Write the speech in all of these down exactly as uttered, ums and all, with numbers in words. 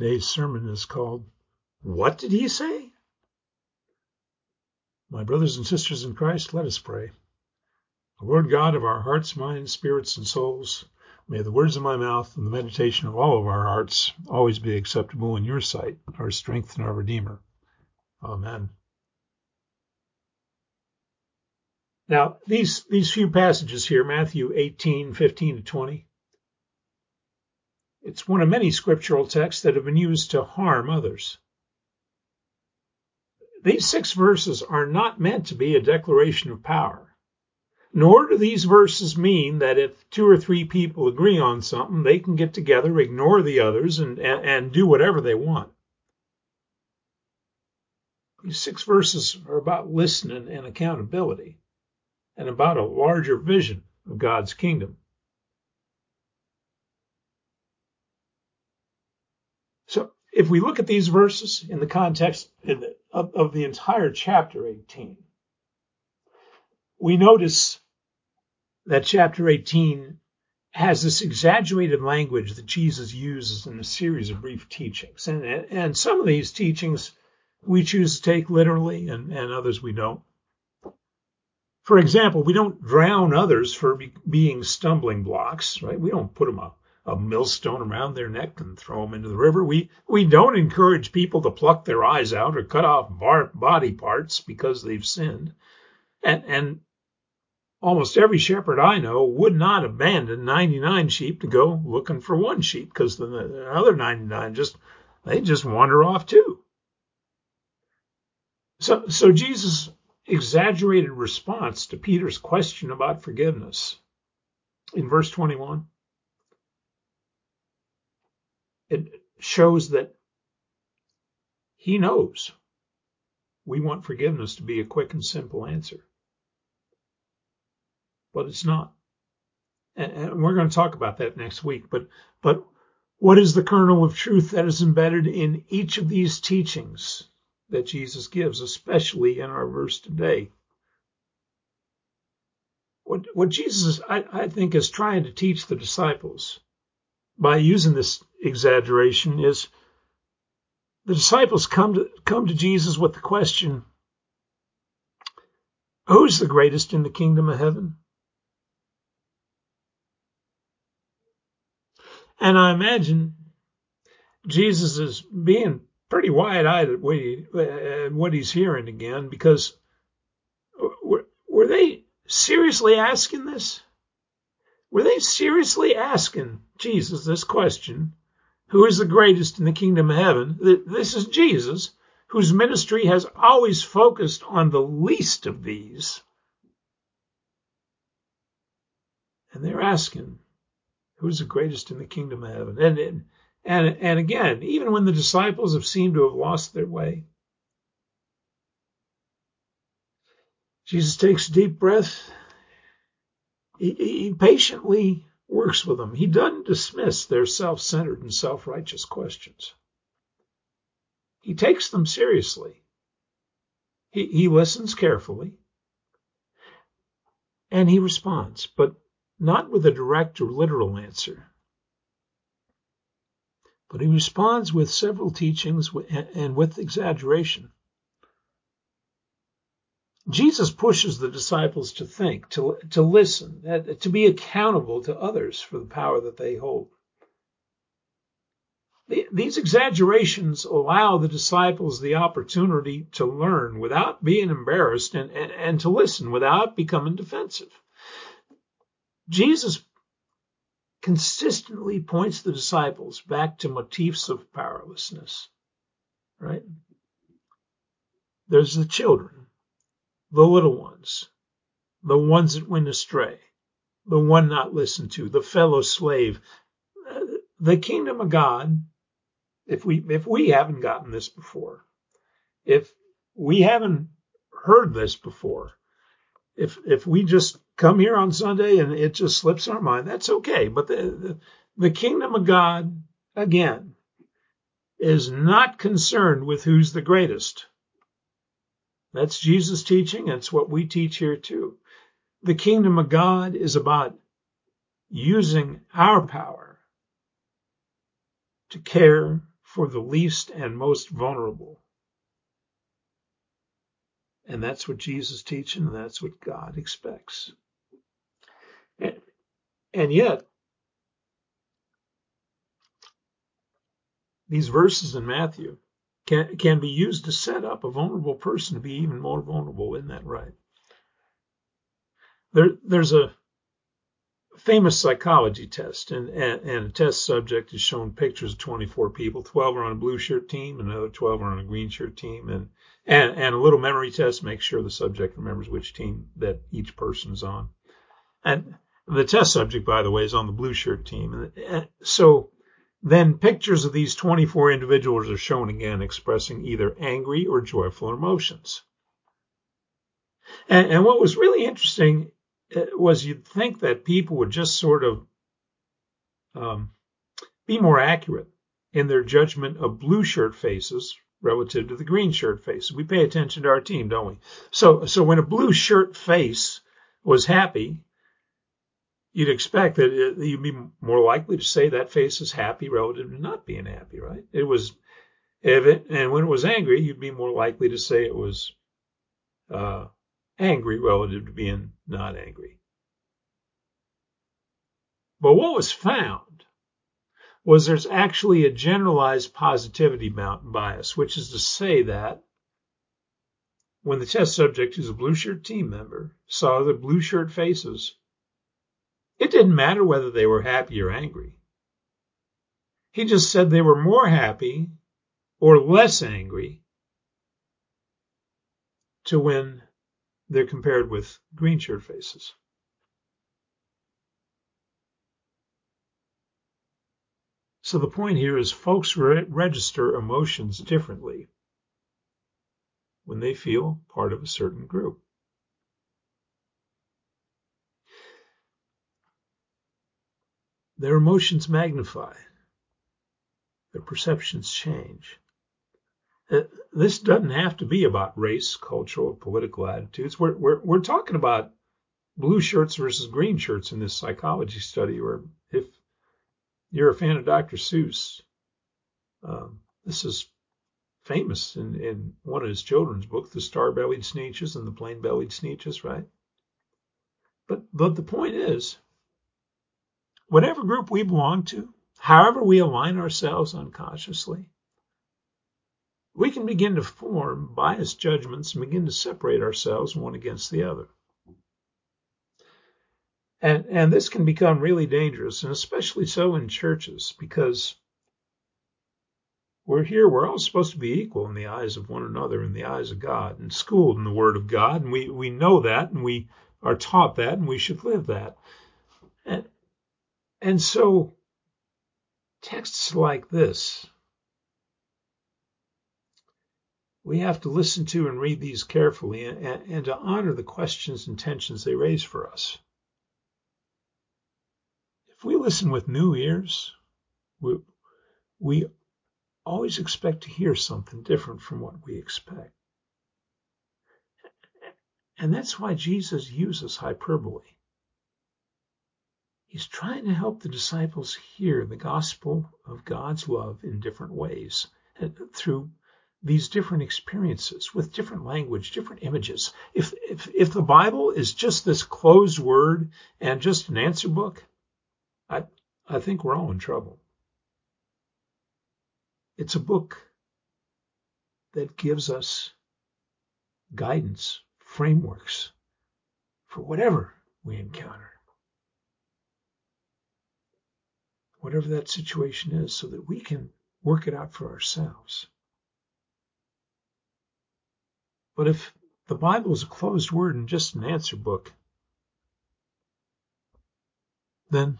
Today's sermon is called, What Did He Say? My brothers and sisters in Christ, let us pray. Lord God of our hearts, minds, spirits, and souls, may the words of my mouth and the meditation of all of our hearts always be acceptable in your sight, our strength and our Redeemer. Amen. Now, these, these few passages here, Matthew eighteen, fifteen to twenty, it's one of many scriptural texts that have been used to harm others. These six verses are not meant to be a declaration of power, nor do these verses mean that if two or three people agree on something, they can get together, ignore the others, and, and, and do whatever they want. These six verses are about listening and accountability, and about a larger vision of God's kingdom. So if we look at these verses in the context of, of the entire chapter eighteen, we notice that chapter eighteen has this exaggerated language that Jesus uses in a series of brief teachings. And, and some of these teachings we choose to take literally, and, and others we don't. For example, we don't drown others for be, being stumbling blocks, right? We don't put them up. a millstone around their neck and throw them into the river. We we don't encourage people to pluck their eyes out or cut off bar, body parts because they've sinned. And, and almost every shepherd I know would not abandon ninety-nine sheep to go looking for one sheep, because the, the other ninety-nine just they just wander off too. So, so Jesus' exaggerated response to Peter's question about forgiveness in verse twenty-one, it shows that he knows we want forgiveness to be a quick and simple answer. But it's not. And we're going to talk about that next week. But, but what is the kernel of truth that is embedded in each of these teachings that Jesus gives, especially in our verse today? What, what Jesus, I, I think, is trying to teach the disciples by using this exaggeration is the disciples come to, come to Jesus with the question, who's the greatest in the kingdom of heaven? And I imagine Jesus is being pretty wide-eyed at what, he, at what he's hearing again, because were, were they seriously asking this? Were they seriously asking Jesus this question, who is the greatest in the kingdom of heaven? This is Jesus, whose ministry has always focused on the least of these. And they're asking, who's the greatest in the kingdom of heaven? And, and, and, and again, even when the disciples have seemed to have lost their way, Jesus takes a deep breath. He, he patiently works with them. He doesn't dismiss their self-centered and self-righteous questions. He takes them seriously. He, he listens carefully. And he responds, but not with a direct or literal answer. But he responds with several teachings and with exaggeration. Jesus pushes the disciples to think, to, to listen, to be accountable to others for the power that they hold. These exaggerations allow the disciples the opportunity to learn without being embarrassed and, and, and to listen without becoming defensive. Jesus consistently points the disciples back to motifs of powerlessness, right? There's the children, the little ones, the ones that went astray, the one not listened to, the fellow slave. The kingdom of God, if we if we haven't gotten this before, if we haven't heard this before, if if we just come here on Sunday and it just slips our mind, that's okay. But the, the, the kingdom of God, again, is not concerned with who's the greatest. That's Jesus' teaching, and it's what we teach here too. The kingdom of God is about using our power to care for the least and most vulnerable. And that's what Jesus is teaching, and that's what God expects. And, and yet, these verses in Matthew can, can be used to set up a vulnerable person to be even more vulnerable. Isn't that right? There, there's a famous psychology test, and, and, and a test subject is shown pictures of twenty-four people. twelve are on a blue shirt team, and another twelve are on a green shirt team, and, and, and a little memory test makes sure the subject remembers which team that each person is on. And the test subject, by the way, is on the blue shirt team. And so then pictures of these twenty-four individuals are shown again, expressing either angry or joyful emotions. And, and what was really interesting was you'd think that people would just sort of um, be more accurate in their judgment of blue shirt faces relative to the green shirt faces. We pay attention to our team, don't we? So, so when a blue shirt face was happy, you'd expect that it, you'd be more likely to say that face is happy relative to not being happy, right? It was, if it, and when it was angry, you'd be more likely to say it was uh, angry relative to being not angry. But what was found was there's actually a generalized positivity bias, which is to say that when the test subject, who's a blue shirt team member, saw the blue shirt faces, it didn't matter whether they were happy or angry. He just said they were more happy or less angry to when they're compared with green shirt faces. So the point here is folks re- register emotions differently when they feel part of a certain group. Their emotions magnify. Their perceptions change. This doesn't have to be about race, cultural, or political attitudes. We're, we're, we're talking about blue shirts versus green shirts in this psychology study, or if you're a fan of Doctor Seuss, um, this is famous in, in one of his children's books, The Star-Bellied Sneetches and the Plain-Bellied Sneetches, right? But, but the point is, whatever group we belong to, however we align ourselves unconsciously, we can begin to form biased judgments and begin to separate ourselves one against the other. And, and this can become really dangerous, and especially so in churches, because we're here, we're all supposed to be equal in the eyes of one another, in the eyes of God, and schooled in the Word of God, and we, we know that, and we are taught that, and we should live that. And, and so texts like this, we have to listen to and read these carefully, and, and to honor the questions and tensions they raise for us. If we listen with new ears, we, we always expect to hear something different from what we expect. And that's why Jesus uses hyperbole. He's trying to help the disciples hear the gospel of God's love in different ways, through these different experiences, with different language, different images. If, if, if the Bible is just this closed word and just an answer book, I, I think we're all in trouble. It's a book that gives us guidance, frameworks for whatever we encounter, whatever that situation is, so that we can work it out for ourselves. But if the Bible is a closed word and just an answer book, then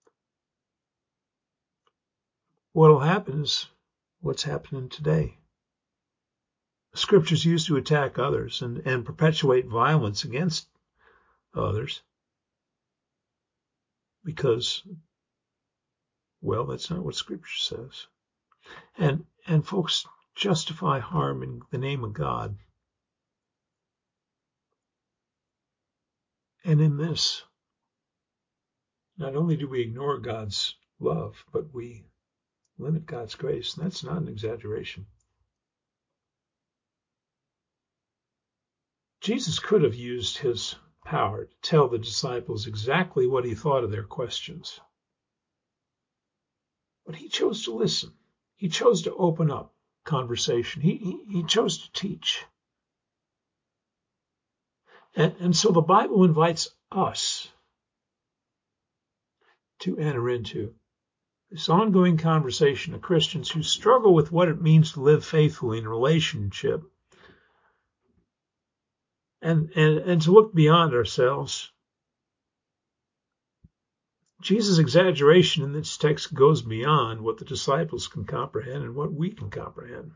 what will happen is what's happening today. Scripture's used to attack others and, and perpetuate violence against others because, well, that's not what Scripture says. And, and folks justify harm in the name of God. And in this, not only do we ignore God's love, but we limit God's grace. And that's not an exaggeration. Jesus could have used his power to tell the disciples exactly what he thought of their questions. But he chose to listen. He chose to open up conversation. He, he, he chose to teach. And, and so the Bible invites us to enter into this ongoing conversation of Christians who struggle with what it means to live faithfully in a relationship, and, and, and to look beyond ourselves. Jesus' exaggeration in this text goes beyond what the disciples can comprehend and what we can comprehend.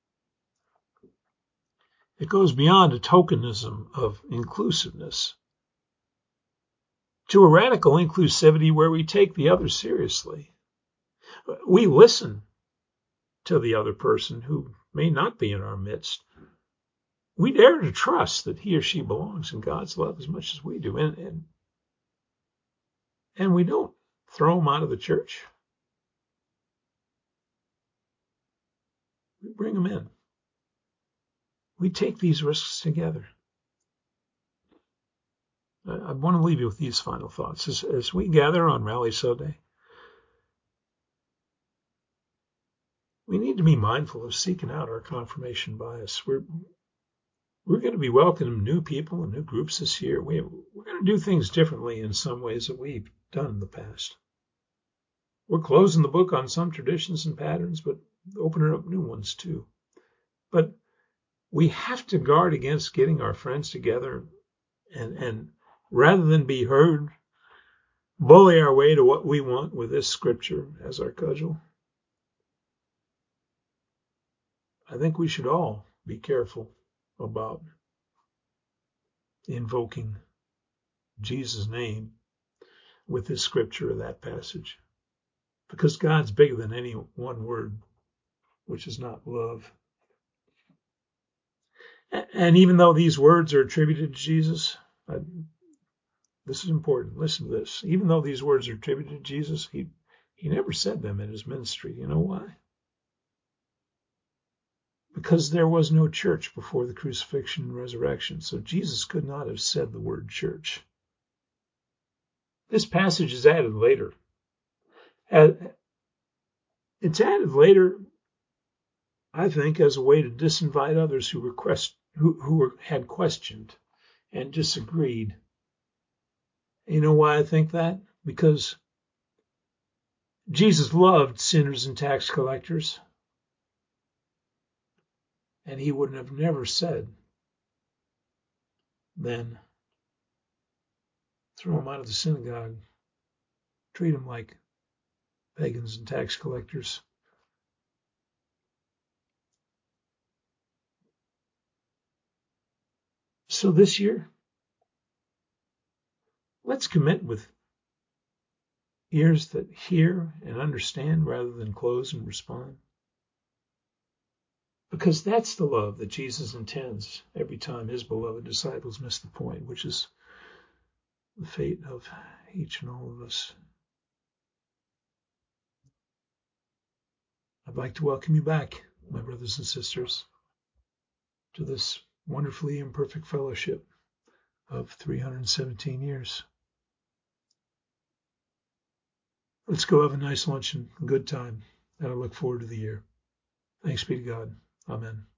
It goes beyond a tokenism of inclusiveness to a radical inclusivity where we take the other seriously. We listen to the other person who may not be in our midst. We dare to trust that he or she belongs in God's love as much as we do. And, and, and we don't throw them out of the church. We bring them in. We take these risks together. I, I want to leave you with these final thoughts. As, as we gather on Rally Sunday, we need to be mindful of seeking out our confirmation bias. We're we're going to be welcoming new people and new groups this year. We, we're going to do things differently in some ways that we've done in the past. We're closing the book on some traditions and patterns, but opening up new ones too. But we have to guard against getting our friends together and, and rather than be heard, bully our way to what we want with this scripture as our cudgel. I think we should all be careful about invoking Jesus' name with this scripture or that passage, because God's bigger than any one word, which is not love. And even though these words are attributed to Jesus, I, this is important. Listen to this. Even though these words are attributed to Jesus, he, he never said them in his ministry. You know why? Because there was no church before the crucifixion and resurrection. So Jesus could not have said the word church. This passage is added later. It's added later, I think, as a way to disinvite others who, request, who, who were, had questioned and disagreed. You know why I think that? Because Jesus loved sinners and tax collectors. And he would have never said, then, throw them out of the synagogue, treat them like pagans and tax collectors. So this year, let's commit with ears that hear and understand rather than close and respond. Because that's the love that Jesus intends every time his beloved disciples miss the point, which is the fate of each and all of us. I'd like to welcome you back, my brothers and sisters, to this wonderfully imperfect fellowship of three hundred seventeen years. Let's go have a nice lunch and a good time, and I look forward to the year. Thanks be to God. Amen.